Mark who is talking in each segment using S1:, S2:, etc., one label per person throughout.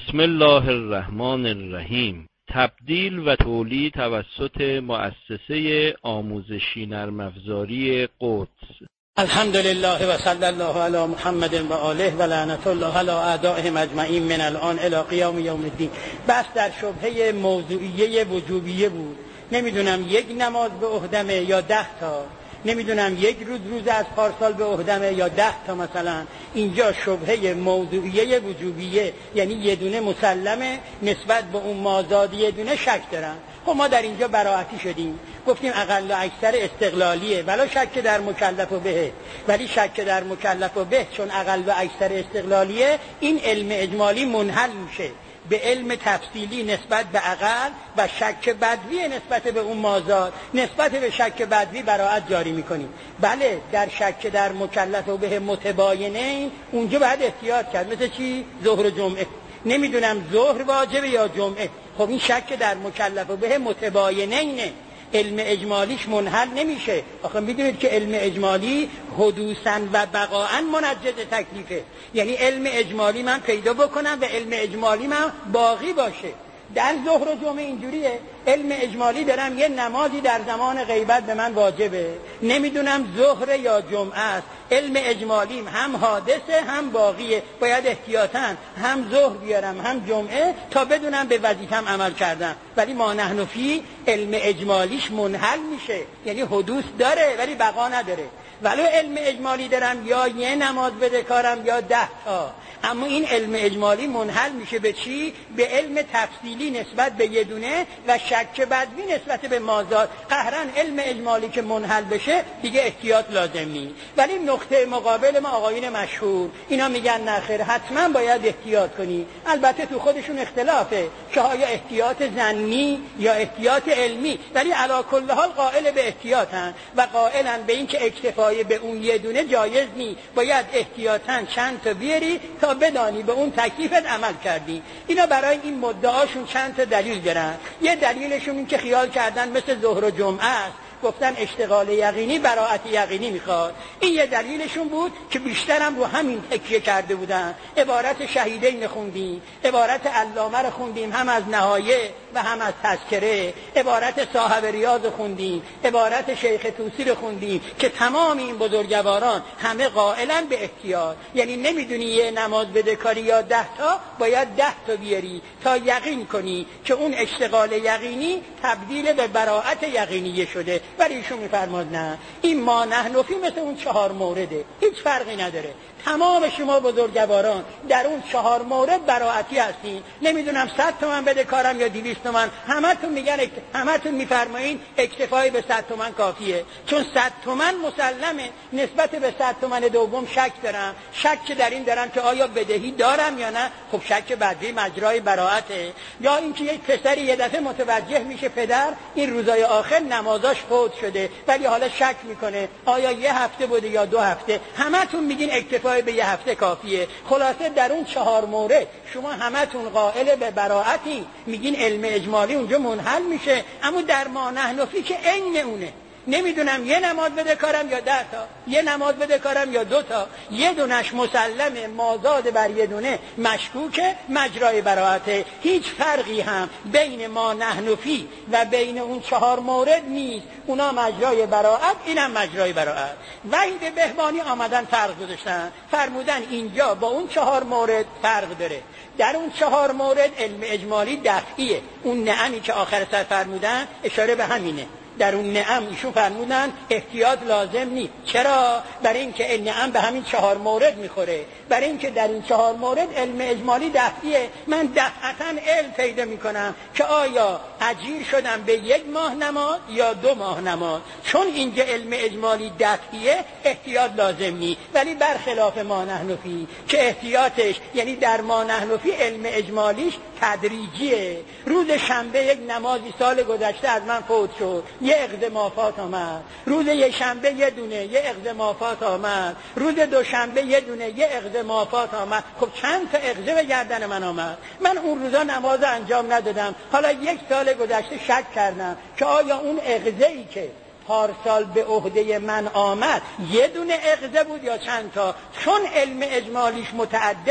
S1: بسم الله الرحمن الرحیم. تبدیل و تولید توسط مؤسسه آموزشی نرم افزاری قدس.
S2: الحمدلله و صلی الله علی محمد و آله و لعنت الله علی اعدائهم اجمعین من الان الی قیام یوم الدین. بس در شبهه موضوعیه وجوبیه بود. نمیدونم یک نماز به عهدمه یا 10 تا، نمیدونم یک روز از پارسال به عهدمه یا 10 تا. مثلا اینجا شبهه موضوعیه وجوبیه، یعنی یه دونه مسلمه نسبت به اون مازاد یه دونه شک دارن. خب ما در اینجا براعتی شدیم، گفتیم اقل و اکثر استقلالیه ولی شک در مکلف و به، ولی شک در مکلف و به چون اقل و اکثر استقلالیه، این علم اجمالی منحل میشه به علم تفصیلی نسبت به اقل و شک بدوی نسبت به اون مازاد. نسبت به شک بدوی براعت جاری میکنیم. بله در شک در مکلف و به متباینین اونجا باید احتیاط کرد. مثل چی؟ ظهر و جمعه. نمیدونم ظهر واجبه یا جمعه. خب این شک در مکلف و به متباینینه، علم اجمالیش منحل نمیشه. آخه میدونید که علم اجمالی حدوثاً و بقاءً منجز تکلیفه، یعنی علم اجمالی من پیدا بکنم و علم اجمالی من باقی باشه. در ظهر و جمعه اینجوریه، علم اجمالی دارم یه نمازی در زمان غیبت به من واجبه، نمیدونم ظهر یا جمعه است. علم اجمالیم هم حادثه هم باقیه، باید احتیاطاً هم ظهر بیارم هم جمعه تا بدونم به وظیفه‌ام عمل کردم. ولی ما نحن فی علم اجمالیش منحل میشه، یعنی حدوث داره ولی بقا نداره. ولو علم اجمالی دارم یا یه نماز بدهکارم یا 10 تا، اما این علم اجمالی منحل میشه به چی؟ به علم تفصیلی نسبت به یه دونه و شک بدوی نسبت به مازاد. قهرن علم اجمالی که منحل بشه دیگه احتیاط لازم نیست. ولی نقطه مقابل ما آقایون مشهور اینا میگن نه خیر، حتما باید احتیاط کنی. البته تو خودشون اختلافه که آیا احتیاط ظنی یا احتیاط علمی، ولی علی کل حال قائل به احتیاطن و قائلن به این که اکتفای به اون یه دونه جایز نیست، باید احتیاطاً چند تا بیاری تا بدانی به اون تکلیفت عمل کردی. اینا برای این مدعاشون چند تا دلیل دارن. یه دلیلشون این که خیال کردن مثل ظهر و جمعه است، گفتن اشتغال یقینی براعت یقینی میخواد. این یه دلیلشون بود که بیشترم رو همین تکیه کرده بودن. عبارت شهیدین خوندیم، عبارت علامه رو خوندیم، هم از نهایه و هم از تذکره، عبارت صاحب ریاض خوندیم، عبارت شیخ طوسی رو خوندیم که تمام این بزرگواران همه قائلن به احتیاط. یعنی نمیدونی یه نماز بدهکاری یا 10 تا، باید 10 تا بیاری تا یقین کنی که اون اشتغال یقینی تبدیل به براعت یقینیه شده. ولی ایشون میفرماد نه، این ما نحن فی مثل اون 4 مورده، هیچ فرقی نداره. تمام شما بزرگواران در اون 4 مورد براعتی هستین. نمیدونم 100 تومن بده کارم یا 200 تومن، همتون میگن همتون میفرمایین اکتفای به 100 تومن کافیه، چون 100 تومن مسلمه. نسبت به 100 تومن دوم شک دارم. شک در این دارم که آیا بدهی دارم یا نه. خب شک بدهی مجرای براعته. یا اینکه یک پسری یه دفعه متوجه میشه پدر این روزای آخر نمازاش فوت شده، ولی حالا شک میکنه آیا یه هفته بوده یا 2 هفته. همتون میگین اکتفای به یه هفته کافیه. خلاصه در اون 4 مورد شما همتون قائل به براعتی، میگین علم اجمالی اونجا منحل میشه. اما در ما نحن فی که عین اونه. نمیدونم یه نماز بده کارم یا 10 تا، یه نماز بده کارم یا 2 تا، یه دونش مسلمه مازاد بر یه دونه مشکوکه مجرای براعته. هیچ فرقی هم بین ما نحن فی و بین اون 4 مورد نیست. اونا مجرای براعت، اینم مجرای براعت. وحید بهبانی آمدن فرق گذاشتن، فرمودن اینجا با اون 4 مورد فرق داره. در اون 4 مورد علم اجمالی دفعیه. اون نعمی که آخر سر فرمودن اشاره به همینه. در اون نعم ایشون فرمودن احتیاط لازم نیست. چرا؟ برای اینکه نعم به همین 4 مورد میخوره. برای اینکه در این 4 مورد علم اجمالی دفعیه. من دفعتاً علم پیدا میکنم که آیا اجیر شدم به 1 ماه نماز یا 2 ماه نماز. چون اینجا علم اجمالی دفعیه احتیاط لازم نیست. ولی برخلاف ما نحن فی که احتیاطش یعنی در ما نحن فی علم اجمالیش تدریجیه. روز شنبه یک نمازی سال گذشته از من فوت شد، یه اقدمافات آمد. روز یک شنبه یه دونه یه اقدمافات آمد. روز دوشنبه یه دونه یه اقدمافات آمد. خب چند تا اقدم به گردن من آمد. من اون روزا نماز انجام ندادم. حالا 1 سال گذشته شک کردم که آیا اون اقدمی که پارسال به عهده من آمد یه دونه اقده بود یا چند تا. چون علم اجمالیش متعدده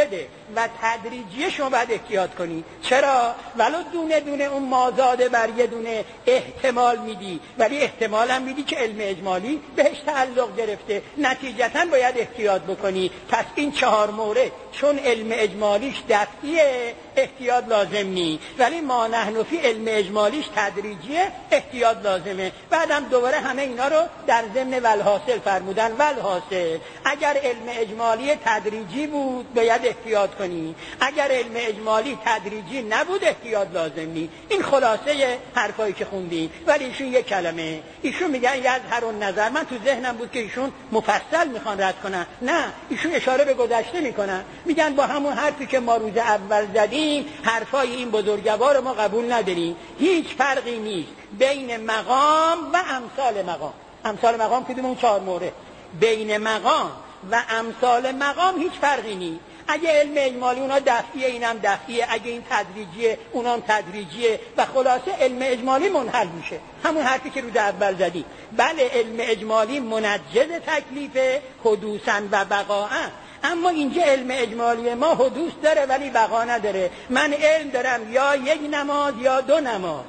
S2: و تدریجی شما باید احتیاط کنی. چرا؟ ولو دونه دونه اون مازاده بر یه دونه احتمال میدی، ولی احتمال هم میدی که علم اجمالی بهش تعلق گرفته، نتیجتا باید احتیاط بکنی. پس این 4 مورد چون علم اجمالیش دفعیه احتیاط لازم نی، ولی ما نحن فی علم اجمالیش تدریجیه احتیاط لازمه. بعدم دوباره همه اینا رو در ضمن والحاصل فرمودن. والحاصل اگر علم اجمالی تدریجی بود باید احتیاط کنی، اگر علم اجمالی تدریجی نبود احتیاط لازم نی. این خلاصه حرفایی که خوندیم. ولی ایشون یک کلمه، ایشون میگن یظهر النظر. من تو ذهنم بود که ایشون مفصل میخوان رد کنن، نه، ایشون اشاره به گذشته میکنن، میگن با همون حرفی که ما روز اول زدیم حرفای این بزرگوار ما قبول نداریم. هیچ فرقی نیست بین مقام و امثال مقام. امثال مقام کدوم؟ اون 4 مورد. بین مقام و امثال مقام هیچ فرقی نیست. اگه علم اجمالی اونا دفعیه اینم دفعیه، اگه این تدریجیه اونام تدریجیه، و خلاصه علم اجمالی منحل میشه. همون حرفی که روز اول زدی. بله علم اجمالی منجز تکلیف حدوثا و بقاء، اما اینجا علم اجمالی ما حدوث داره ولی بقا نداره. من علم دارم یا یک نماز یا 2 نماز،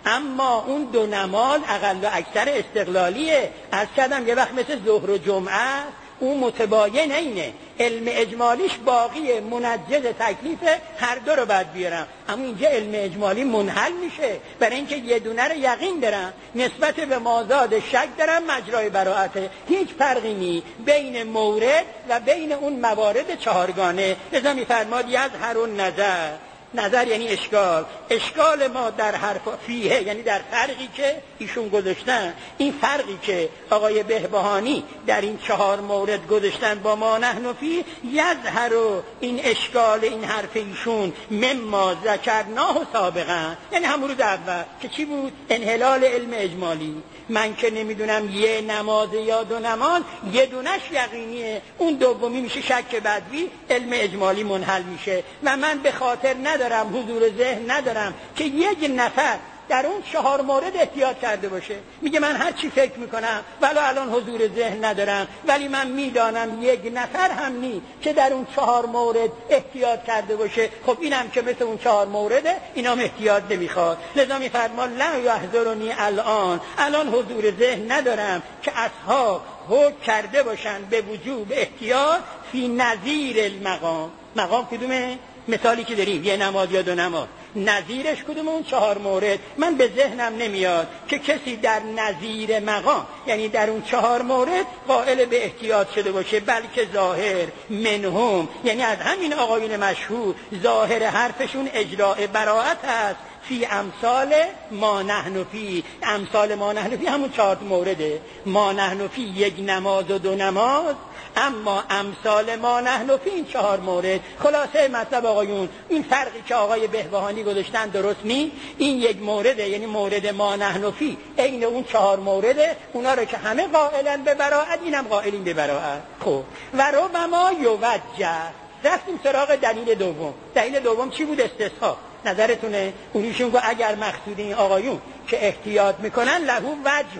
S2: اما اون 2 نماز اقل و اکثر استقلالیه. از کردم یه وقت مثل ظهر و جمعه اون متباین اینه، علم اجمالیش باقیه، منجز تکلیف هر دو رو باید بیارم. اما اینجا علم اجمالی منحل میشه برای اینکه یه دونه رو یقین دارم، نسبت به مازاد شک دارم، مجرای براءته. هیچ فرقی نی بین مورد و بین اون موارد 4گانه. لذا میفرماد یظهر النظر. نظر یعنی اشکال. اشکال ما در حرف فیه یعنی در فرقی که ایشون گذاشتن. این فرقی که آقای بهبهانی در این 4 مورد گذاشتن با ما نحن فی، یظهر این اشکال این حرف ایشون مما ذکرناه سابقا، یعنی همون روز اول که چی بود؟ انحلال علم اجمالی. من که نمیدونم یه نماز یا 2 نماز، یه دونش یقینیه، اون دومی میشه شک بدوی، علم اجمالی منحل میشه. و من به خاطر ندارم، حضور ذهن ندارم که یک نفر در اون 4 مورد احتیاط کرده باشه. میگه من هر چی فکر میکنم ولو الان حضور ذهن ندارم، ولی من میدانم یک نفر هم نی که در اون 4 مورد احتیاط کرده باشه. خب اینم که مثل اون 4 مورده، اینام احتیاط نمیخواد. لذا میفرما لا یحضرنی الان حضور ذهن ندارم که اصحاب حکم کرده باشن به وجوب احتیاط فی نظیر المقام. مقام کدومه؟ مثالی که داریم یه نماز یا 2 نماز، نظیرش کدوم؟ اون 4 مورد. من به ذهنم نمیاد که کسی در نظیر مقام یعنی در اون 4 مورد قائل به احتیاط شده باشه، بلکه ظاهر منهم یعنی از همین آقایون مشهور ظاهر حرفشون اجراء براءت است فی امثال ما نحن فی. امثال ما نحن فی همون 4 مورده. ما نحن فی 1 نماز و 2 نماز، اما امثال ما نحن فی این 4 مورد. خلاصه مطلب آقایون، این فرقی که آقای بهبهانی گذاشتن درست نی. این 1 مورده، یعنی مورد ما نحن فی عین اون 4 مورده، اونا رو که همه قائلن به براءت، اینم قائلین به براءت. خب و ربما یوجه. رفتیم سراغ دلیل دوم. دلیل دوم چی بود؟ استصحاب. نظرتونه؟ اونیشون گفت اگر مقصود این آقایون که احتیاط میکنن لهو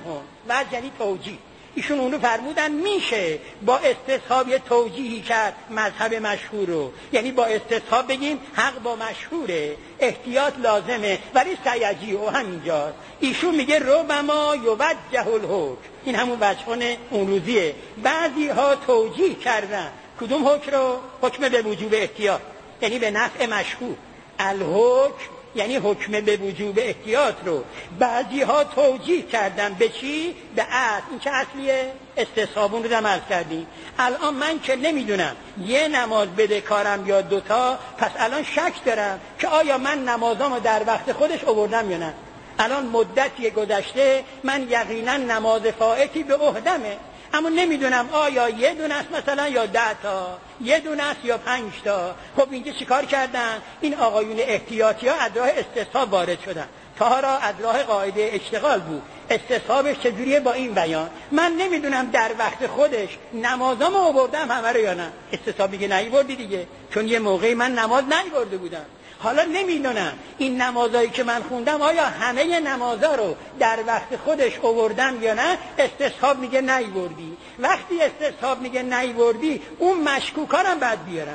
S2: وجه یعنی توجیه. ایشون اونو فرمودن میشه با استصحاب یه توجیهی کرد مذهب مشهور رو، یعنی با استصحاب بگیم حق با مشهوره، احتیاط لازمه، ولی سیجی و همینجاست. ایشون میگه ربما یوجه الحکم. این همون وجهان اون روزیه. بعضی ها توجیه کردن کدوم حکم رو؟ حکم به وجوب احتیاط یعنی به نفع مشهور. الحکم یعنی حکم به وجوب احتیاط رو بعضی ها توجیه کردن به چی؟ به اصل. این که اصلیه استصحابون رو عمل کردیم. الان من که نمیدونم یه نماز بده کارم یا 2 تا، پس الان شک دارم که آیا من نمازامو در وقت خودش آوردم یا نه. الان مدتی گذشته من یقینا نماز فائتی به عهدمه، اما نمیدونم آیا یه دونه است مثلا یا 10 تا، یه دونه است یا 5 تا. خب اینجا چیکار کردن؟ این آقایون احتیاطی ها از راه استصحاب وارد شدن. تاها از راه قاعده اشتغال بود. استصحابش چجوریه؟ با این بیان من نمیدونم در وقت خودش نمازامو آوردم همه رو یا نه. استصحاب میگه نیاوردی دیگه، چون یه موقعی من نماز نیاورده بودم. حالا نمیدونم این نمازایی که من خوندم آیا همه نمازا رو در وقت خودش آوردم یا نه. استصحاب میگه نیاوردی. وقتی استصحاب میگه نیاوردی، اون مشکوکارم بعد بیارن.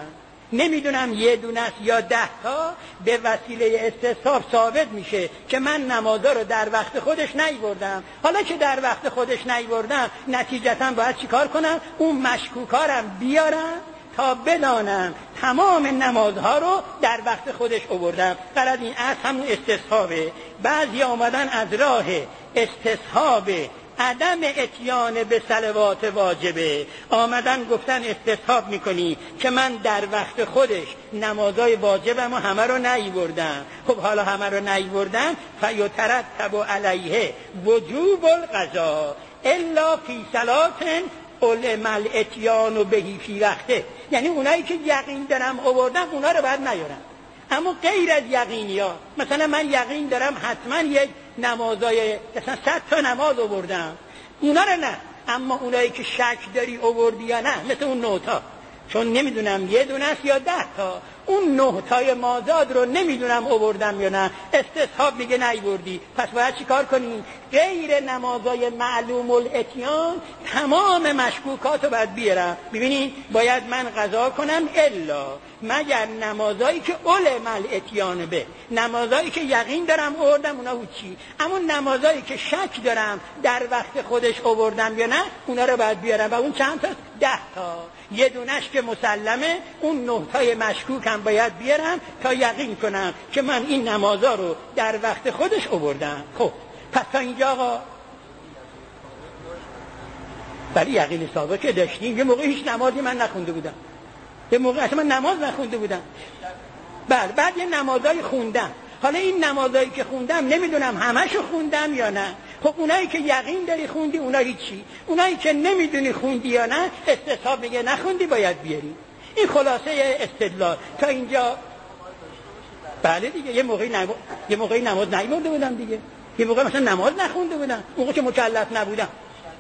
S2: نمیدونم یه دونه است یا 10 تا، به وسیله استصحاب ثابت میشه که من نمازا رو در وقت خودش نیاوردم. حالا که در وقت خودش نیاوردم، نتیجتا باید چیکار کنم؟ اون مشکوکارم بیارم تا بدانم تمام نمازها رو در وقت خودش آوردم. برای این اصل همون استصحابه. بعضی آمدن از راه استصحاب عدم اتیان به صلوات واجبه، آمدن گفتن استصحاب میکنی که من در وقت خودش نمازهای واجبم و همه رو نیاوردم. خب حالا همه رو نیاوردم، فیترتب علیه وجوب القضا الا فی صلات علم الاتیان بهی فی وقته. یعنی اونایی که یقین دارم آوردم اونا رو باید نیارم. اما غیر از یقینی ها، مثلا من یقین دارم حتما یک نمازای مثلا 100 تا نماز آوردم، اونا رو نه. اما اونایی که شک داری آوردی یا نه، مثل اون 9 تا، چون نمیدونم یه دونه است یا 10 تا، اون 9 تای مازاد رو نمیدونم آوردم یا نه، استصحاب میگه نیاوردی. پس باید چیکار کنی؟ غیر نمازای معلوم الاتیان تمام مشکوکات رو باید بیارم. ببینید باید من قضا کنم الا مگر نمازایی که علم الاتیان به، نمازایی که یقین دارم آوردم اونا چی، اما نمازایی که شک دارم در وقت خودش آوردم یا نه، اونا رو باید بیارم. و اون چند تا؟ 10 تا. یه دونش که مسلمه، اون 9 تای مشکوک هم باید بیارم تا یقین کنم که من این نمازا رو در وقت خودش آوردم. خب پس تا اینجا آقا ولی یقین ثابت که داشتیم. یه موقع هیچ نمازی من نخونده بودم، یه موقع اصلا من نماز نخونده بودم. بله بعد یه نمازای خوندم. حالا این نمازایی که خوندم نمیدونم همشو خوندم یا نه. خب اونایی که یقین داری خوندی اونا هیچی، اونایی که نمیدونی خوندی یا نه، استصحاب میگه نخوندی باید بیاری. این خلاصه استدلال تا اینجا. بله دیگه یه موقعی نماز نیامده بودم دیگه، یه موقع مثلا نماز نخونده بودم، موقع که مکلف نبودم.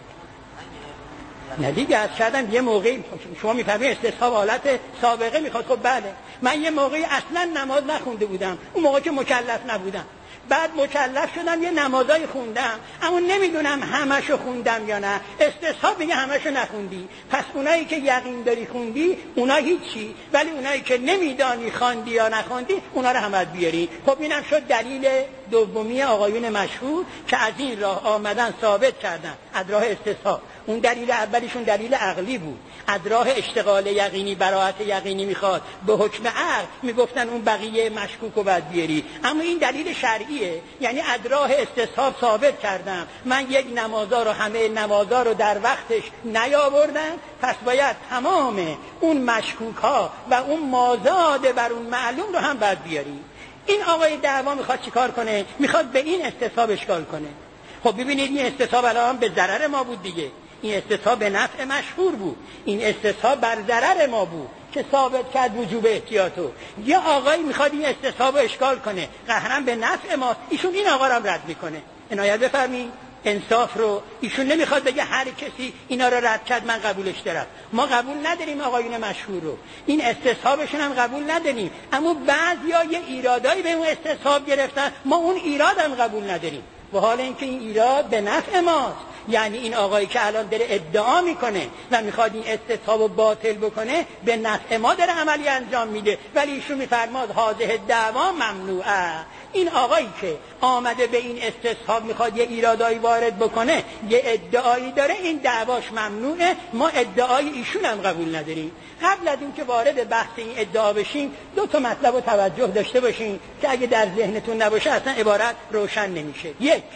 S2: نه دیگه از کردم یه موقعی شما میفهمید استصحاب حالت سابقه میخواد. خب بله من یه موقعی اصلا نماز نخونده بودم، اون موقع که مکلف نبودم. بعد مکلف شدم یه نمازای خوندم، اما نمیدونم همشو خوندم یا نه، استصحاب میگه همشو نخوندی. پس اونایی که یقین داری خوندی اونا هیچی، ولی اونایی که نمیدانی خواندی یا نخوندی اونا رو هم بیاری. خب اینم شد دلیل دومی آقایون مشهور که از این راه آمدن ثابت کردن از راه استصحاب. اون دلیل اولیشون دلیل عقلی بود، از راه اشتغال یقینی براءت یقینی میخواد، به حکم عقل میگفتن اون بقیه مشکوک رو باید بیاری. اما این دلیل شرعیه، یعنی از راه استصحاب ثابت کردم من یک نمازا رو همه نمازا رو در وقتش نیاوردم، پس باید تمام اون مشکوک ها و اون مازاد بر اون معلوم رو هم باید بیاری. این آقای دعوا میخواد چیکار کنه؟ میخواد به این استصحاب اشکال کنه. خب ببینید این استصحاب الان به ضرر ما بود دیگه، این استصحاب به نفع مشهور بود، این استصحاب بر ضرر ما بود که ثابت کرد وجوب احتیاطو. یا آقایی میخواد این استصحاب رو اشکال کنه قهرن به نفع ما، ایشون این آقا رو هم رد میکنه. عنایت بفرمایید انصاف رو. ایشون نمیخواد بگه هر کسی اینا رو رد کرد من قبولش دارم. ما قبول نداریم آقایون مشهور رو، این استصحابشون هم قبول نداریم، اما بعضیا یه ایرادایی به اون استصحاب گرفتن، ما اون ایراد هم قبول نداریم، و حال اینکه این ایراد به نفع ماست. یعنی این آقایی که الان داره ادعا میکنه و میخواد این استصحاب رو باطل بکنه، به نفع ما داره عملی انجام میده، ولی ایشون میفرماد هذه دعوا ممنوعه. این آقایی که آمده به این استصحاب میخواد یه ایرادایی وارد بکنه، یه ادعایی داره، این دعواش ممنوعه، ما ادعای ایشون هم قبول نداریم. قبل از اینکه وارد بحث این ادعا بشیم 2 تا مطلب رو توجه داشته باشین که اگه در ذهنتون نباشه اصلا عبارت روشن نمیشه.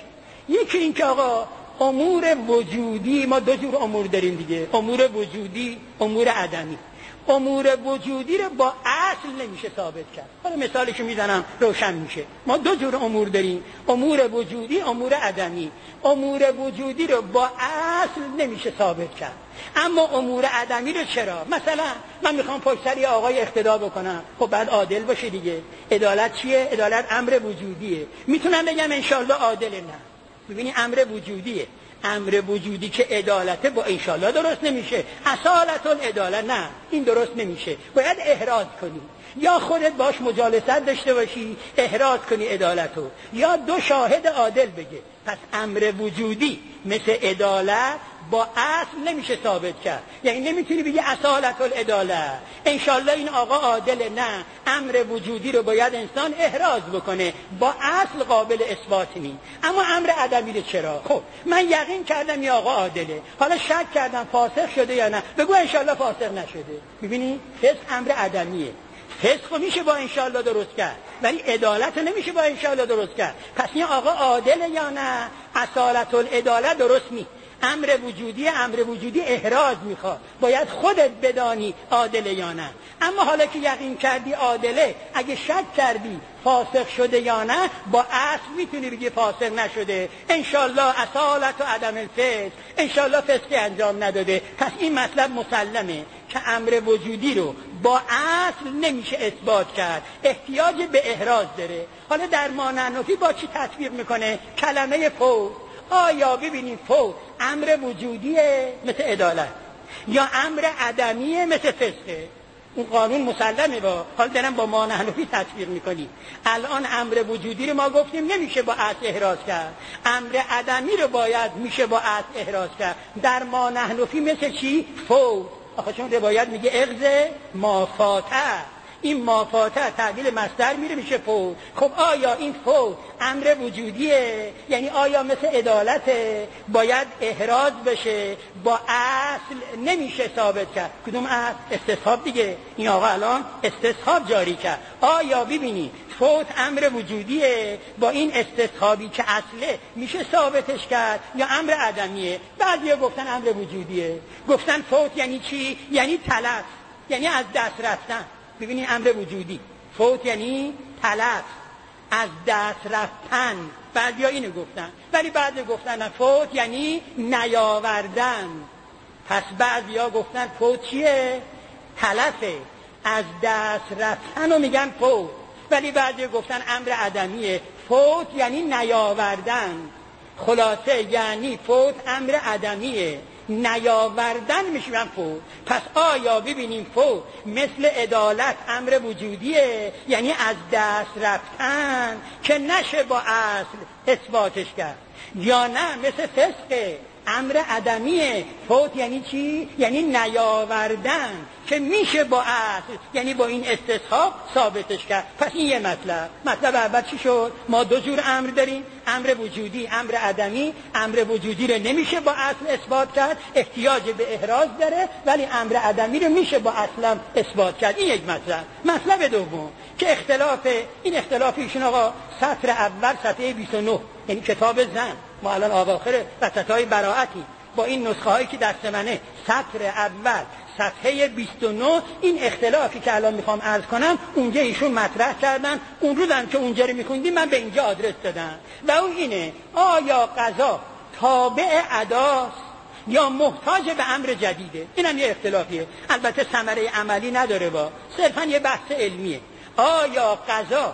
S2: یکی این که آقا امور وجودی، ما 2 جور امور داریم دیگه، امور وجودی، امور عدمی. امور وجودی رو با اصل نمیشه ثابت کرد. حالا مثالشو میزنم روشن میشه. ما 2 جور امور داریم، امور وجودی، امور عدمی. امور وجودی رو با اصل نمیشه ثابت کرد، اما امور عدمی رو چرا؟ مثلا من میخوام پشت سر آقای اقتدا بکنم، خب بعد عادل باشه دیگه. عدالت چیه؟ عدالت امر وجودیه. میتونم بگم انشالله عادل؟ نه. ببینی امر وجودیه، امر وجودی که عدالته با انشالله درست نمیشه. اصالت العدالت نه، این درست نمیشه، باید احراز کنی، یا خودت باش مجالست داشته باشی احراز کنی عدالتو، یا 2 شاهد عادل بگه. پس امر وجودی مثل عدالت با اصل نمیشه ثابت کرد. یعنی نمیتونی بگی اصالت العداله انشالله این آقا عادله، نه، امر وجودی رو باید انسان احراز بکنه، با اصل قابل اثبات نیست. اما امر عدمی رو چرا؟ خب من یقین کردم این آقا عادله، حالا شک کردم فاسق شده یا نه، بگو انشالله فاسق نشده. ببینی فسق امر عدمیه، فسق میشه با انشالله درست کرد ولی عدالت نمیشه با انشالله درست کرد. پس این آقا عادله یا نه؟ اصالت العداله درست نیست. امر وجودی احراز میخواد، باید خودت بدانی عادله یا نه. اما حالا که یقین کردی عادله، اگه شک کردی فاسق شده یا نه، با اصل میتونی بگی فاسق نشده، انشالله اصالت و عدم الفسق، انشالله فسقی انجام نداده. پس این مطلب مسلمه که امر وجودی رو با اصل نمیشه اثبات کرد، احتیاج به احراز داره. حالا در مانعنفی با چی تطبیق میکنه؟ کلمه فوت. آیا ببینید فوت امر وجودیه مثل عدالت یا امر عدمیه مثل فسقه؟ اون قانون مسلمه. با حال دارم با مانعنفی تطبیق میکنی. الان امر وجودی رو ما گفتیم نمیشه با اصل احراز کرد، امر عدمی رو باید میشه با اصل احراز کرد. در مانعنفی مثل چی؟ فوت. آخه چون روایت میگه اغز ما فاته، این ما فاته تعبیل مصدر میره میشه فوت. خب آیا این فوت امر وجودیه؟ یعنی آیا مثل عدالته باید احراز بشه، با اصل نمیشه ثابت کرد؟ کدوم اصل؟ استصحاب دیگه. این آقا الان استصحاب جاری کرد. آیا ببینی فوت امر وجودیه، با این استصحابی که اصله میشه ثابتش کرد، یا امر عدمیه؟ بعضیا گفتن امر وجودیه، گفتن فوت یعنی چی؟ یعنی تلف، یعنی از دست رفتن. ببینید امر وجودی فوت یعنی تلف، از دست رفتن. بعضیا اینو گفتن، ولی بعضی گفتن فوت یعنی نیاوردن. پس بعضیا گفتن فوت چیه؟ تلفه، از دست رفتن رو میگن فوت. ولی بعضی گفتن امر عدمیه، فوت یعنی نیاوردن. خلاصه یعنی فوت امر عدمیه، نیاوردن میشون فوت. پس آیا ببینیم فوت مثل عدالت امر وجودیه، یعنی از دست رفتن که نشه با اصل اثباتش کرد، یا نه مثل فسق امر عدمیه، فوت یعنی چی؟ یعنی نیاوردن که میشه با اصل، یعنی با این استصحاب ثابتش کرد. پس این یه مطلب اول چی شد؟ ما دو جور امر داریم، امر وجودی، امر عدمی. امر وجودی رو نمیشه با اصل اثبات کرد، احتیاج به احراز داره، ولی امر عدمی رو میشه با اصلا اثبات کرد. این یک مطلب دوم که این اختلاف ایشون آقا سطر اول صفحه 29، یعنی کتاب زن، ما الان اواخر وسطای براعتی، با این نسخه هایی که دست منه، سطر اول صفحه 29، این اختلافی که الان میخوام عرض کنم اونجا ایشون مطرح کردن. اون روزم که اونجا رو میخوندیم من به اینجا آدرس دادم و اون اینه: آیا قضا تابع اداست یا محتاج به امر جدیده؟ اینم یه اختلافیه، البته ثمره عملی نداره، با صرفا یه بحث علمیه. آیا قضا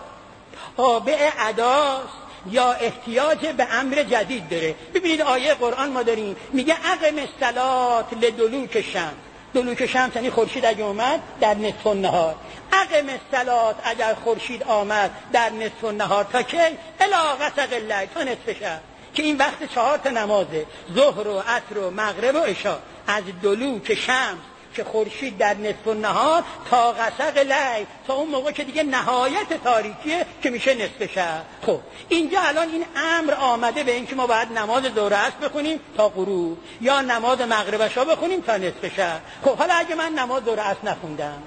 S2: تابع اداست یا احتیاج به امر جدید داره؟ ببینید آیه قرآن ما داریم میگه اقم الصلاة لدلوک الشمس. دلوک شمس یعنی خورشید اگه اومد در نصف النهار. اقم الصلاة اگر خورشید آمد در نصف النهار تا کی؟ الی غسق اللیل، تا نصف شب، که این وقت 4 تا نمازه، ظهر و عصر و مغرب و عشا. از دلوک شمس که خورشید در نصف النهار تا غسق لیل، تا اون موقع که دیگه نهایت تاریکیه که میشه نصف شب. خب اینجا الان این امر آمده به این که ما باید نماز ظهر و عصر بخونیم تا غروب، یا نماز مغرب و عشا بخونیم تا نصف شب. خب حالا اگه من نماز ظهر و عصر نخوندم،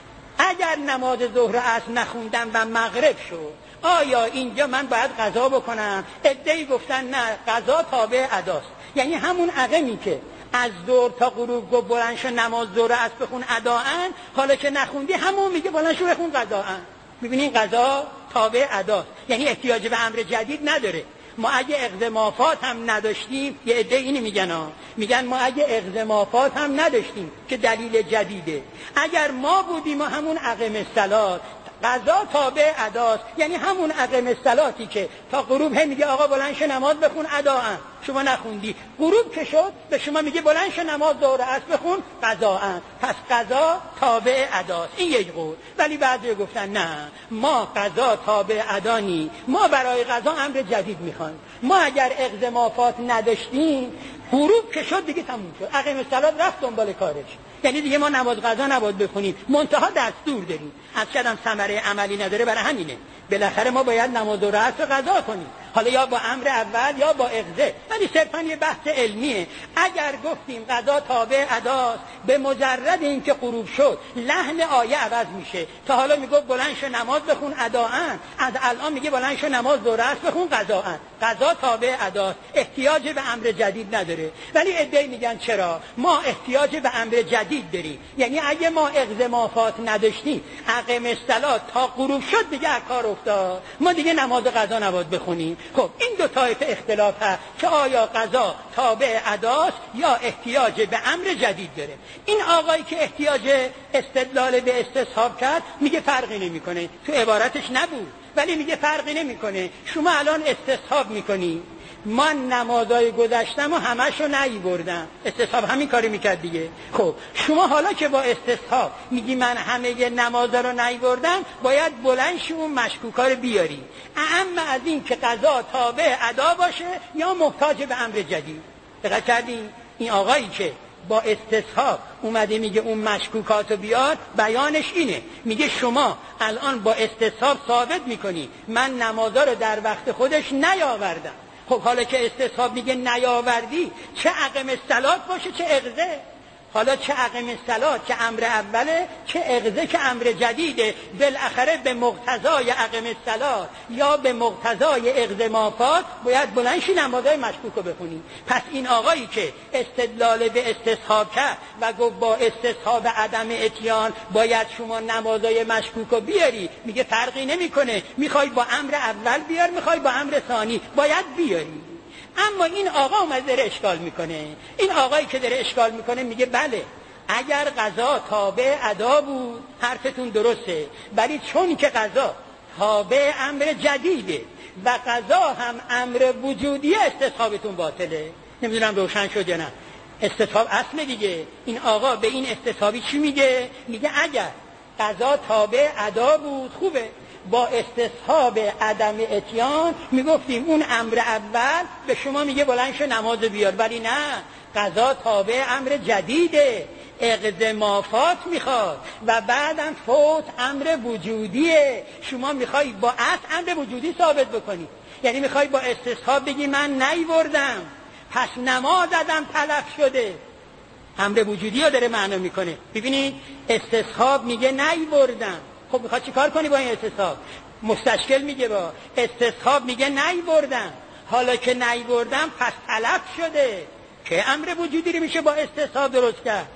S2: اگر نماز ظهر و عصر نخوندم و مغرب شد، آیا اینجا من باید قضا بکنم؟ عده‌ای گفتن نه، قضا تابع اداست، یعنی همون اقمی که از ظهر تا غروب گفت بلند شو نماز ظهر و عصر بخون اداءن، حالا که نخوندی همون میگه بلند شو بخون قضاءن. میبینین قضا تابع اداست، یعنی احتیاج به امر جدید نداره. ما اگه اقدمافات هم نداشتیم، یه عده اینو میگن ما اگه اقدمافات هم نداشتیم که دلیل جدیده، اگر ما بودیم و همون اقم الصلاة قضا تابع اداست، یعنی همون اقیم الصلاتی که تا غروب هم میگه آقا بلند شو نماز بخون اداءن، شما نخوندی، غروب که شد به شما میگه بلند شو نماز ظهر و عصر بخون قضاءن، پس قضا تابع اداست. این یک قول. ولی بعضی گفتن نه، ما قضا تابع ادا نی، ما برای قضا امر جدید میخوایم. ما اگر اقضامافات نداشتیم غروب که شد دیگه تموم شد، اقیم الصلات رفت دنبال کارش، یعنی دیگه ما نماز قضا نباید بخونیم، منتها دستور داریم. از شدم ثمره عملی نداره، برای همینه بالاخره ما باید نماز و عصر قضا کنیم، حالا یا با امر اول یا با اقضا، ولی صرفا یه بحث علمیه. اگر گفتیم قضا تابع اداست، به مجرد اینکه غروب شد لحن آیه عوض میشه. تا حالا میگفت بلند شو نماز بخون اداءن، از الان میگه بلند شو نماز ظهر عصر بخون قضاءن. قضا تابع اداست، احتیاج به امر جدید نداره. ولی عده‌ای میگن چرا ما احتیاج به امر جدید داریم، یعنی اگه ما اقضامافات نداشتیم اقیم الصلات تا غروب شد دیگه کار افتاد، ما دیگه نماز قضا نباید بخونیم. خب این دو طایفه اختلاف هست که آیا قضا تابع اداست یا احتیاج به امر جدید داره. این آقایی که احتیاج استدلال به استصحاب کرد میگه فرقی نمیکنه، تو عبارتش نبود ولی میگه فرقی نمیکنه. شما الان استصحاب میکنی، من نمازهای گذشتم و همشو نیاوردم، استصحاب همین کاری میکرد دیگه. خب شما حالا که با استصحاب میگی من همه نمازها رو نیاوردم، باید بلند شو اون مشکوکا رو بیاری، اما از این که قضا تابع ادا باشه یا محتاج به امر جدید. دقت کردین؟ این آقایی که با استصحاب اومده میگه اون مشکوکاتو بیار، بیانش اینه، میگه شما الان با استصحاب ثابت میکنی من نمازها رو در وقت خودش نیاوردم. خب حالا که استصحاب میگه نیاوردی، چه اقیم الصلات باشه چه اقضا، حالا چه اقیم الصلات که امر اوله، چه اقضا که امر جدیده، بالاخره به مقتضای اقیم الصلات یا به مقتضای اقضامافات باید بلند شی نمازهای مشکوک رو بخونی. پس این آقایی که استدلال به استصحاب کرد و گفت با استصحاب عدم اتیان باید شما نمازهای مشکوک رو بیاری، میگه فرقی نمیکنه، میخوای با امر اول بیار میخوای با امر ثانی، باید بیاری. اما این آقا اومده داره اشکال میکنه. این آقایی که داره اشکال میکنه میگه بله اگر قضا تابع ادا بود حرفتون درسته، ولی چون که قضا تابع امر جدیده و قضا هم امر وجودی، استصحابتون باطله. نمیدونم روشن شد یا نه. استصحاب اصل دیگه. این آقا به این استصحابی چی میگه؟ میگه اگر قضا تابع ادا بود خوبه، با استصحاب عدم اتیان میگفتیم اون امر اول به شما میگه بلند شو نماز بیار، ولی نه، قضا تابع امر جدیده، اقضامافات میخواد و بعدم فوت امر وجودیه. شما میخوای با اصل امر وجودی ثابت بکنی، یعنی میخوای با استصحاب بگی من نیوردم پس نماز ادم تلف شده، امر وجودی رو داره معنا میکنه. ببینید استصحاب میگه نیوردم، خب میخواد چی کار کنی با این استصحاب؟ مستشکل میگه با استصحاب میگه نیوردم، حالا که نیوردم پس تلف شده، که امر وجودی رو میشه با استصحاب درست کرد.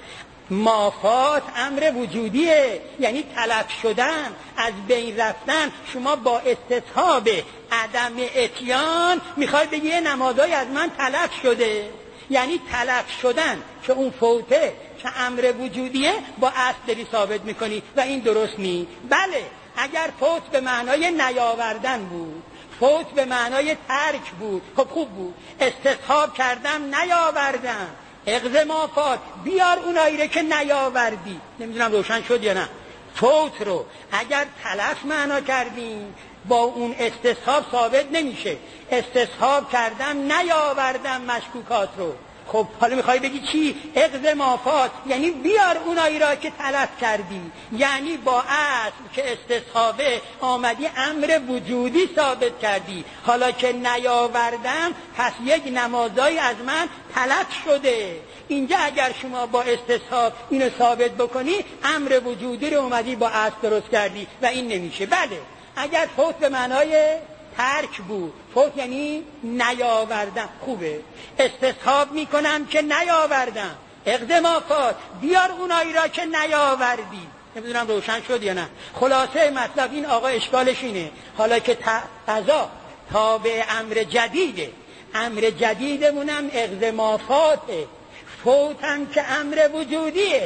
S2: مافات امر وجودیه، یعنی تلف شدن، از بین رفتن. شما با استصحاب عدم اتیان میخوای بگی نمازهای از من تلف شده، یعنی تلف شدن که اون فوته که امر وجودیه با اصل داری ثابت میکنی و این درست نی. بله اگر فوت به معنای نیاوردن بود، فوت به معنای ترک بود، خب خوب بود، استصحاب کردم نیاوردم، اقضامافات بیار اونایی رو که نیاوردی. نمیدونم روشن شد یا نه. فوت رو اگر تلف معنا کردیم با اون استصحاب ثابت نمیشه، استصحاب کردم نیاوردم مشکوکات رو. خب حالا میخوای بگی چی؟ اقضامافات یعنی بیار اونایی را که تلف کردی، یعنی با اصل که استصحابه آمدی امر وجودی ثابت کردی، حالا که نیاوردم پس یک نمازایی از من تلف شده. اینجا اگر شما با استصحاب اینو ثابت بکنی امر وجودی رو اومدی با اصل درست کردی و این نمیشه. بله اگر فوت به معنای ترک بود، فوت یعنی نیاوردم، خوبه، استصحاب میکنم که نیاوردم، اقضامافات بیار اونایی را که نیاوردی. نمیدونم روشن شد یا نه. خلاصه مطلب این آقا اشکالش اینه، حالا که قضا تابع امر جدیده، امر جدیدمونم اقضامافاته، فوتم که امر وجودیه،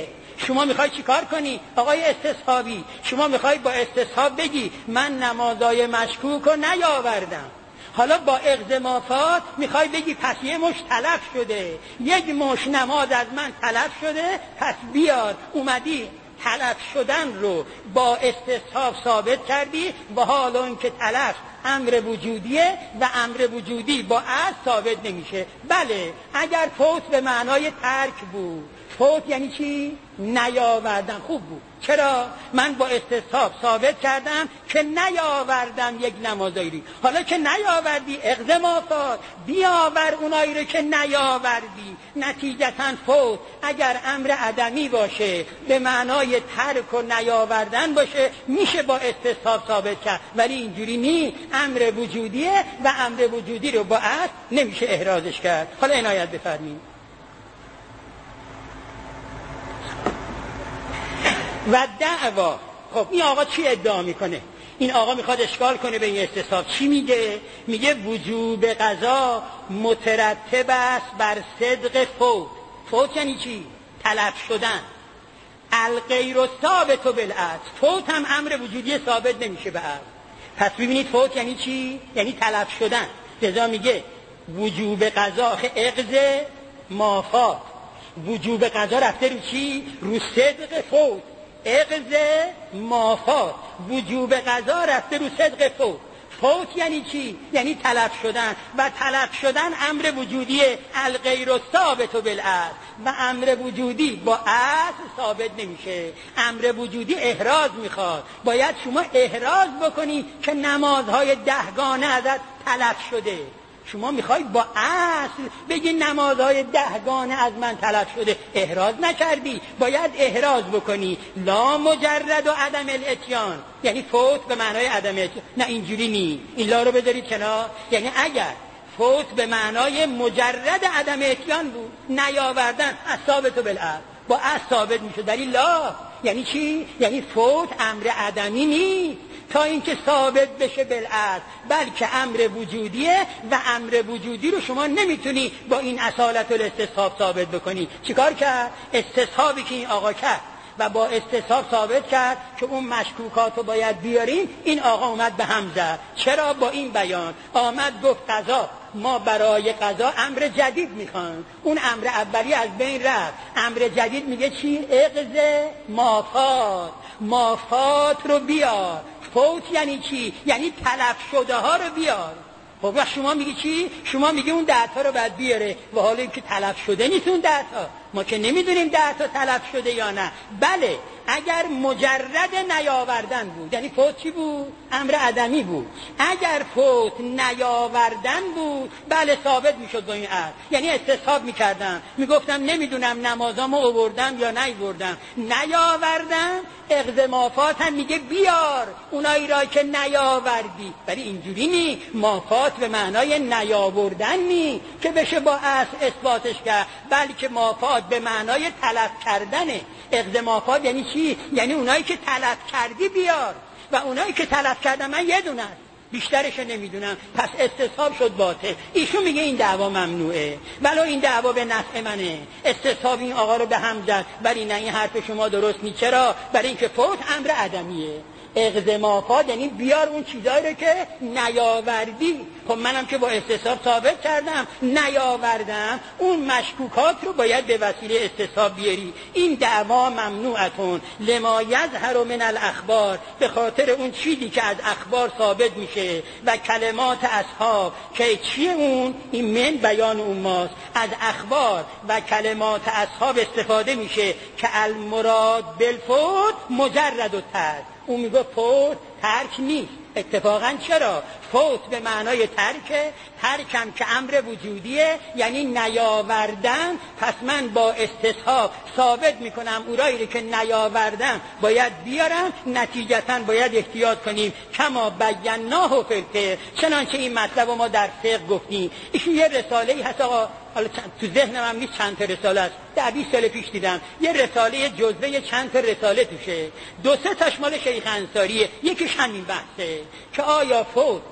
S2: شما میخوای چیکار کنی آقای استصحابی؟ شما میخوای با استصحاب بگی من نمازهای مشکوک رو نیاوردم، حالا با اقدمافات میخوای بگی پس یه مش تلف شده، یک مش نماز از من تلف شده، پس بیار. اومدی تلف شدن رو با استصحاب ثابت کردی، با حال اون که تلف امر وجودیه و امر وجودی با اصل ثابت نمیشه. بله اگر فوت به معنای ترک بود، فوت یعنی چی؟ نیاوردن. خوب بود. چرا؟ من با استصحاب ثابت کردم که نیاوردم یک نمازایی. حالا که نیاوردی اقدمافات بیاور اونایی رو که نیاوردی. نتیجتاً فوت اگر امر عدمی باشه به معنای ترک و نیاوردن باشه میشه با استصحاب ثابت کرد، ولی اینجوری نی، امر وجودیه و امر وجودی رو با اصل نمیشه احرازش کرد. حالا عنایت بفرمایید. و دعوا. خب این آقا چی ادعا میکنه؟ این آقا میخواد اشکال کنه به این استصحاب. چی میگه؟ میگه وجوب قضا مترتب است بر صدق فوت. فوت یعنی چی؟ تلف شدن. الغیر ثابت بالاصل. فوت هم امر وجودی ثابت نمیشه به اصل. پس ببینید فوت یعنی چی؟ یعنی تلف شدن. لذا میگه وجوب قضا اقض مافات. وجوب قضا رفته رو چی؟ رو صدق فوت. اقض مافات. وجوب قضا رفته رو صدق فوت. فوت یعنی چی؟ یعنی تلف شدن، و تلف شدن امر وجودیه الغیر ثابت بالاصل، و امر وجودی با اصل ثابت نمیشه. امر وجودی احراز میخواد. باید شما احراز بکنی که نمازهای 10 گانه ازت تلف شده. شما میخوای با اصل بگی نمازهای 10 گانه از من تلف شده، احراز نکردی. باید احراز بکنی لا مجرد و عدم الاتیان، یعنی فوت به معنای عدم الاتیان. نه اینجوری نی، این لا رو بذارید کنار. یعنی اگر فوت به معنای مجرد عدم اتیان بود، نیاوردن از ثابت و بالاصل با اصل ثابت میشه. در این لا یعنی چی؟ یعنی فوت امر عدمی نیست تا اینکه ثابت بشه بالاصل، بلکه امر وجودیه و امر وجودی رو شما نمیتونی با این اصالت الاستصحاب ثابت بکنی. چیکار کرد؟ استصحابی که این آقا کرد و با استصحاب ثابت کرد که اون مشکوکات رو باید بیاریم. این آقا اومد به هم زد. چرا؟ با این بیان آمد گفت قضا، ما برای قضا امر جدید میخوایم. اون امر اولی از بین رفت. امر جدید میگه چی؟ اقض مافات. مافات رو بیار. فوت یعنی چی؟ یعنی تلف شده ها رو بیار. خب شما میگی چی؟ شما میگی اون 10 تا رو باید بیاره، و حالا اینکه تلف شده نیست اون 10 تا. ما که نمیدونیم 10 تا تلف شده یا نه. بله اگر مجرد نیاوردن بود، یعنی فوت چی بود؟ امر عدمی بود. اگر فوت نیاوردن بود، بله ثابت میشد با این اصل. یعنی استصحاب میکردم، میگفتم نمیدونم نمازامو آوردم یا نیاوردم. نیاوردم اقدمافات هم میگه بیار اونایی را که نیاوردی. ولی اینجوری نی، مافات به معنای نیاوردن نی که بشه با اصل اثباتش کرد، بلکه مافات به معنای تلف کردنه. اقدمافات یعنی چی؟ یعنی اونایی که تلف کردی بیار، و اونایی که تلف کردن من یه دونه است، بیشترش نمیدونم. پس استصحاب شد باطل. ایشون میگه این دعوا ممنوعه، ولی این دعوا به نفع منه. استصحاب این آقا رو به هم زد. ولی نه، این حرف شما درست نیست. چرا؟ برای اینکه فوت امر عدمیه. اقدمافات یعنی بیار اون چیزایی رو که نیاوردی. خب منم که با استصحاب ثابت کردم نیاوردم، اون مشکوکات رو باید به وسیله استصحاب بیاری. این دعوا ممنوعتون لما یظهر من الاخبار، به خاطر اون چیزی که از اخبار ثابت میشه، و کلمات اصحاب که چیه اون؟ این من بیان اون ماست. از اخبار و کلمات اصحاب استفاده میشه که المراد بالفوت مجرد الترک. اون میگه فوت ترک نیست. اتفاقا چرا؟ فوت به معنای ترکه. ترکم که امر وجودیه، یعنی نیاوردن. پس من با استصحاب ثابت میکنم اونایی که نیاوردم باید بیارم. نتیجتا باید احتیاط کنیم کما بیناه فی الفقه، چنانچه این مطلب ما در فقه گفتیم. ایشون یه رساله‌ای هست آقا، حالا تو ذهنم هم نیست چند تا رساله است، 10-20 سال پیش دیدم یه رساله جزوه چند تا رساله توشه، 2-3 تاش مال شیخ انصاریه، یکیش همین بحثه که آیا فوت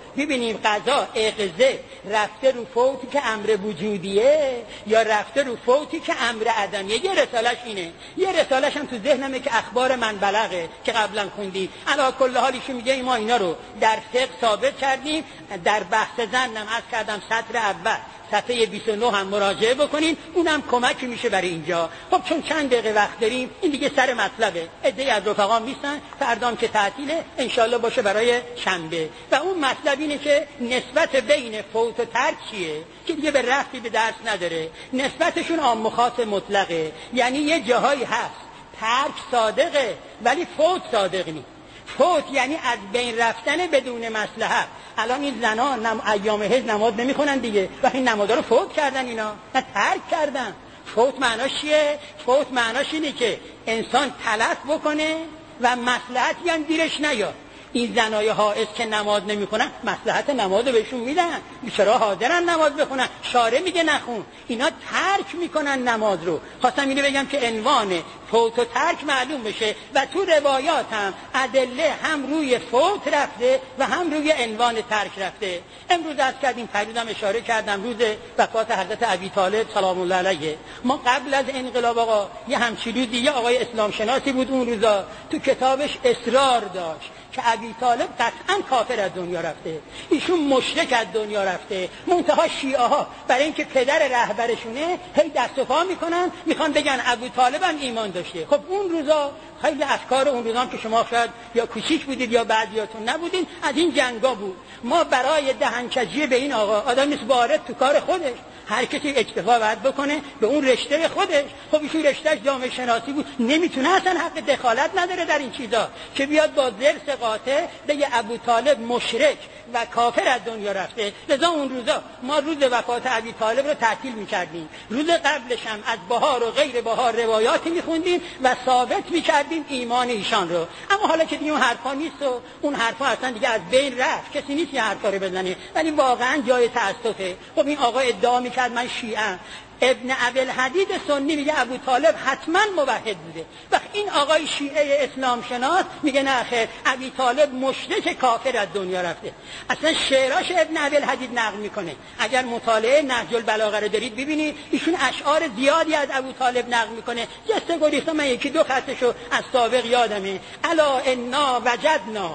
S2: ببینیم قضا اقضه رفته رو فوتی که امر وجودیه یا رفته رو فوتی که امر عدمیه. یه رسالش اینه، یه رسالش هم تو ذهنمه که اخبار من بلغه که قبلا خوندی. علی کل حال ایشون میگه ما اینا رو در فقه ثابت کردیم. در بحث زنم عرض کردم سطر اول صفحه 29 هم مراجعه بکنین، اونم کمکی میشه برای اینجا. خب چون چند دقیقه وقت داریم، این دیگه سر مطلبه. عده‌ای از رفقام میستن، فردام که تعطیله انشالله باشه برای شنبه. و اون مطلب اینه که نسبت بین فوت و ترک چیه که دیگه به رفتی به درس نداره. نسبتشون عام و خاص مطلقه، یعنی یه جاهایی هست ترک صادقه ولی فوت صادق نیست. فوت یعنی از بین رفتن بدون مصلحت. الان این زنان ایام حیض نماز نمیخونن دیگه، و این نمازها رو فوت کردن، اینا نه ترک کردن. فوت معناش چیه؟ فوت معناش اینه که انسان تلف بکنه و مصلحتی هم گیرش نیاد. این زنای حائض که نماز نمیخونن مصلحت نماز رو بهشون میدن، چرا حاضرن نماز بخونن، شارع میگه نخون، اینا ترک میکنن نماز رو. خواستم اینو بگم که عنوان فوت و ترک معلوم بشه و تو روایات هم ادله هم روی فوت رفته و هم روی عنوان ترک رفته. امروز از کردیم، پیرودم اشاره کردم، روز وفات حضرت ابی طالب سلام الله علیه. ما قبل از انقلاب آقا یه همچین روزی یه آقای اسلام شناسی بود اون روزا تو کتابش اصرار داشت که ابی طالب قطعا کافر از دنیا رفته، ایشون مشرک از دنیا رفته. منتها شیعه ها برای اینکه پدر رهبرشونه هی دست و پا میکنن، میخوان بگن ابو طالب هم ایمان داشته. خب اون روزا خیلی افکار اون روزا که شما شاید یا کوچیک بودید یا بعضیاتون نبودین، از این جنگا بود. ما برای دهنکجی به این آقا، آدم نیست وارد تو کار خودش، هر کسی اکتفا باید بکنه به اون رشته خودش. خب ایشون رشتهش جامعه شناسی بود، نمیتونه اصلا حق دخالت نداره در این چیزا که بیاد با ضرس قاطع بگه ابو طالب مشرک و کافر از دنیا رفته. لذا اون روزا ما روز وفات ابی طالب رو تعطیل میکردیم، روز قبلش هم از بهار و غیر بهار روایاتی میخوندیم و ثابت میکردیم ایمان ایشان رو. اما حالا که دیگه اون حرفا نیست و اون حرفا اصلا دیگه از بین رفت، کسی نیست این حرفا رو بزنه، ولی واقعا جای تأسفه. خب این آقا ادعا میکرد من شیعه. ابن ابوالحدید سنی میگه ابو طالب حتما موحد بوده. وقت این آقای شیعه اسلام شناس میگه نه خیر، ابی طالب مشرک کافر از دنیا رفته. اصلا شعراش ابن ابوالحدید نقل میکنه. اگر مطالعه نهج البلاغه رو دارید ببینید ایشون اشعار زیادی از ابو طالب نقل میکنه. جسته گریختم، من یکی دو خطشو از سابق یادمه. الا انا وجدنا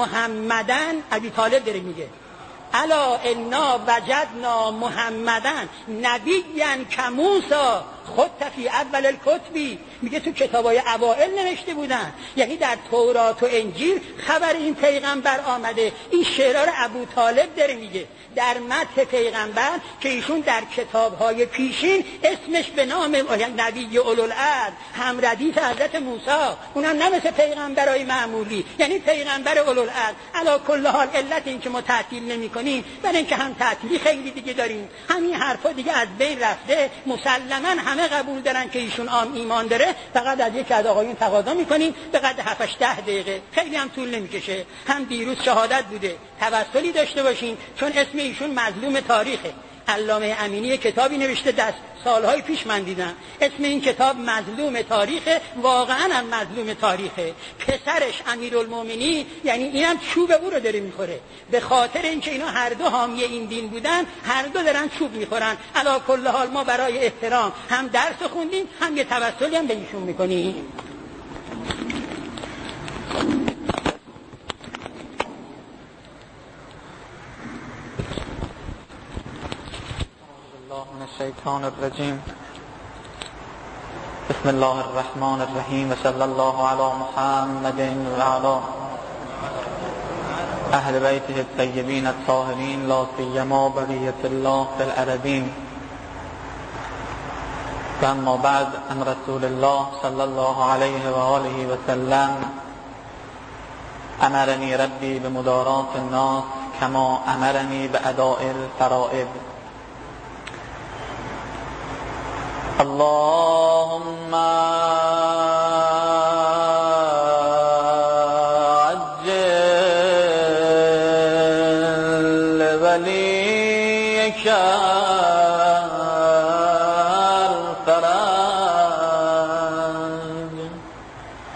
S2: محمدن، ابی طالب داره میگه الا انا وجدنا محمدن نبیًا کموسی خط فی اول الکتبی. میگه تو کتابای اوائل نوشته بودن، یعنی در تورات و انجیل خبر این پیغمبر آمده. این شعرها رو ابو طالب داره میگه در مدح پیغمبر که ایشون در کتابهای پیشین اسمش به نام نبی اولوالعزم هم ردیف حضرت موسی، اونم نه مثل پیغمبرای معمولی، یعنی پیغمبر اولوالعزم. علی کل حال علت این که ما تعطیل نمی‌کنیم برای اینکه هم تعطیلی خیلی دیگه داریم، همین حرفا دیگه از بین رفته. مسلماً همه قبول دارن که ایشون ایمان داره، فقط از یک از آقایون تقاضا می‌کنیم به قدر 7-10 دقیقه، خیلی هم طول نمی‌کشه. هم دیروز شهادت بوده، توسلی داشته باشین، چون اسم ایشون مظلوم تاریخه. علامه امینی کتابی نوشته دست سالهای پیش من دیدم، اسم این کتاب مظلوم تاریخه، واقعا هم مظلوم تاریخه. پسرش امیرالمومنین، یعنی اینم چوب او رو داره میخوره، به خاطر اینکه اینا هر دو حامی این دین بودن، هر دو دارن چوب میخورن. علی کل حال ما برای احترام هم درس خوندیم، هم یه توسلی هم به ایشون میکنیم.
S3: من الشیطان الرجیم. بسم الله الرحمن الرحیم و صلی الله علی محمد و علی اهل بیته الطیبین الطاهرین، لا سیما بقیة الله فی الارضین. و اما بعد، ان رسول الله صلی الله علیه و آله و سلم امرنی ربی بمدارات الناس کما امرنی باداء الفرائض. اللهم عجل وليك الفرج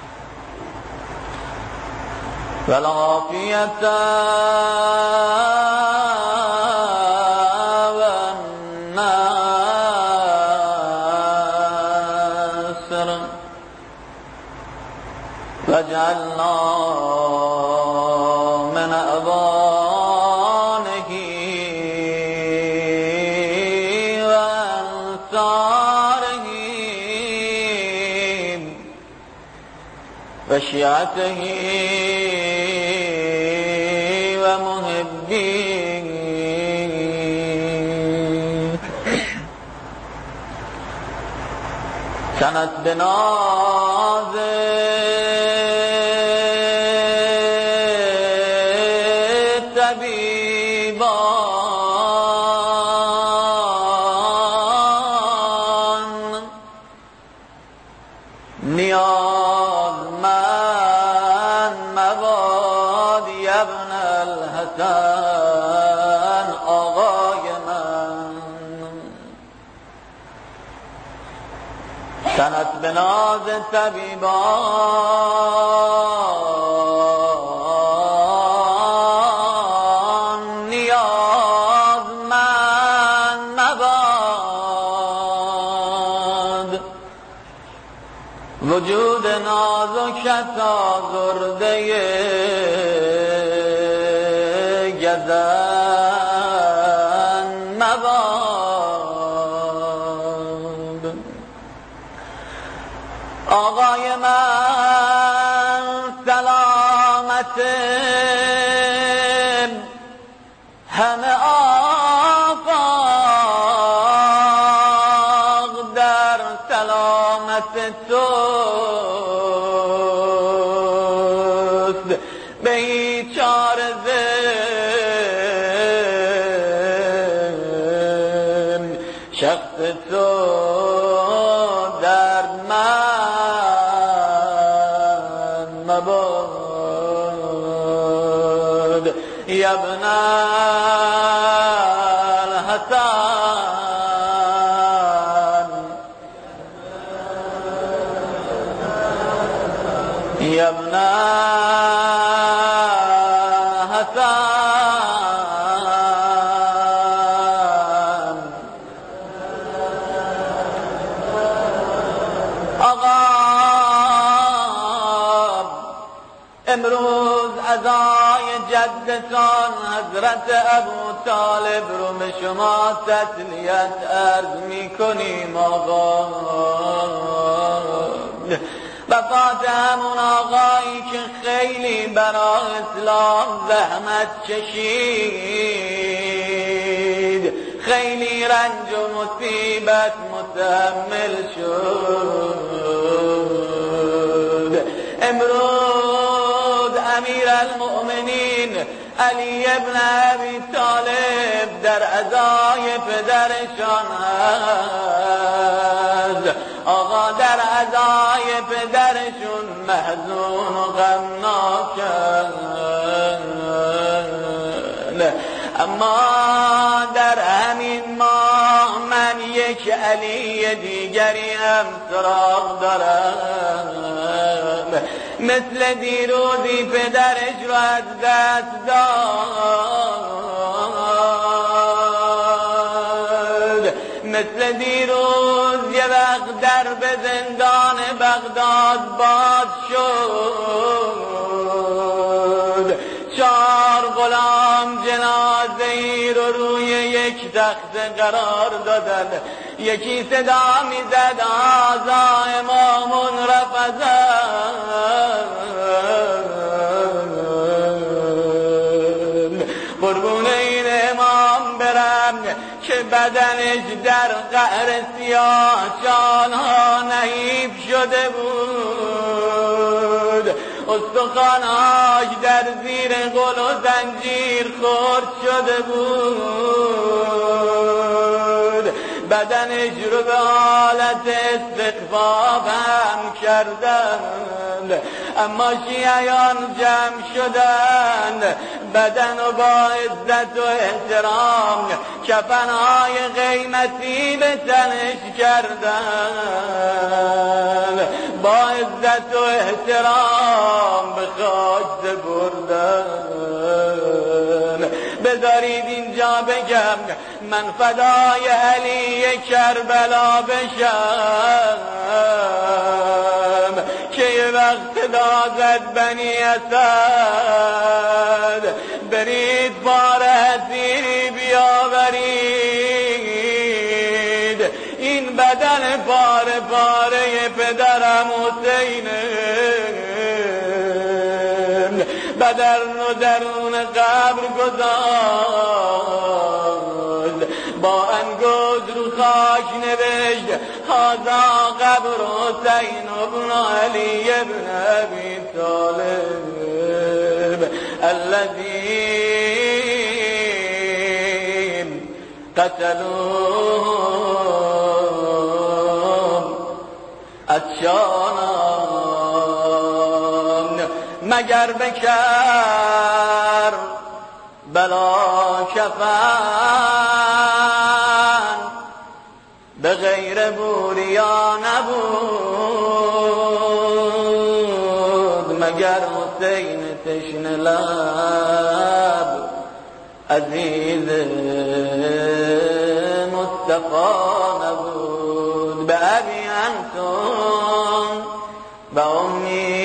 S3: والعافية وجعلنا من أعوانه وأنصاره وشيعته ومحبيه كانت بناز طبيبان نیازمند مباد ابن الحسن آقای من سنت به ناز طبیبان نیازمند مباد وجود نازکت آزرده گزن مباد آقای من سلامت همه آفاق در سلامت توست به هیچ عارضه شخص تو در من مباد یا ابن الحسن یا ابن الحسن آقا امروز عزای جدتان حضرت ابو طالب رو به شما تسلیت عرض میکنیم آقا وفات همون آقایی که خیلی برای اسلام زحمت کشید خیلی رنج و مصیبت متحمل شد امروز امیر المؤمنین علی ابن ابی طالب در عزای پدرشان هست آقا در عزای پدرشون محزون و غمناکن اما در همین ماه من یک علی دیگری هم سراغ دارم مثل دیروزی پدرش رو از دست داد مثل دیروز یه وقت در به زندان بغداد باز شد 4 غلام جنازه ای رو روی یک تخته قرار دادن یکی صدا میزد آزا امامون رفزن قربون این امام برم که بدنش در قعر سیاه چالها نحیف شده بود استخواناش در زیر غل و زنجیر خرد شده بود بدنش رو به حالت استخفاف هم کردند اما شیعیان جمع شدند بدن و با عزت و احترام کفنهای قیمتی به تنش کردند با عزت و احترام به خاک سپردند بذارید اینجا بگم من فدای علی کربلا بشم که به وقت دازد بنی اسد برید بار حسیری بیاورید این بدن پاره پاره پدرم حسینه بدرن و درون قبر گذاشت با انگشت رو خاک نوشت هذا قبر حسین ابن علی ابن ابی طالب الذی قتلوه اتشانان مگر بکر بلا کفن به غیر بوریا نبود مگر حسین تشنه لب عزیز مصطفی نبود به ابی انتم به امی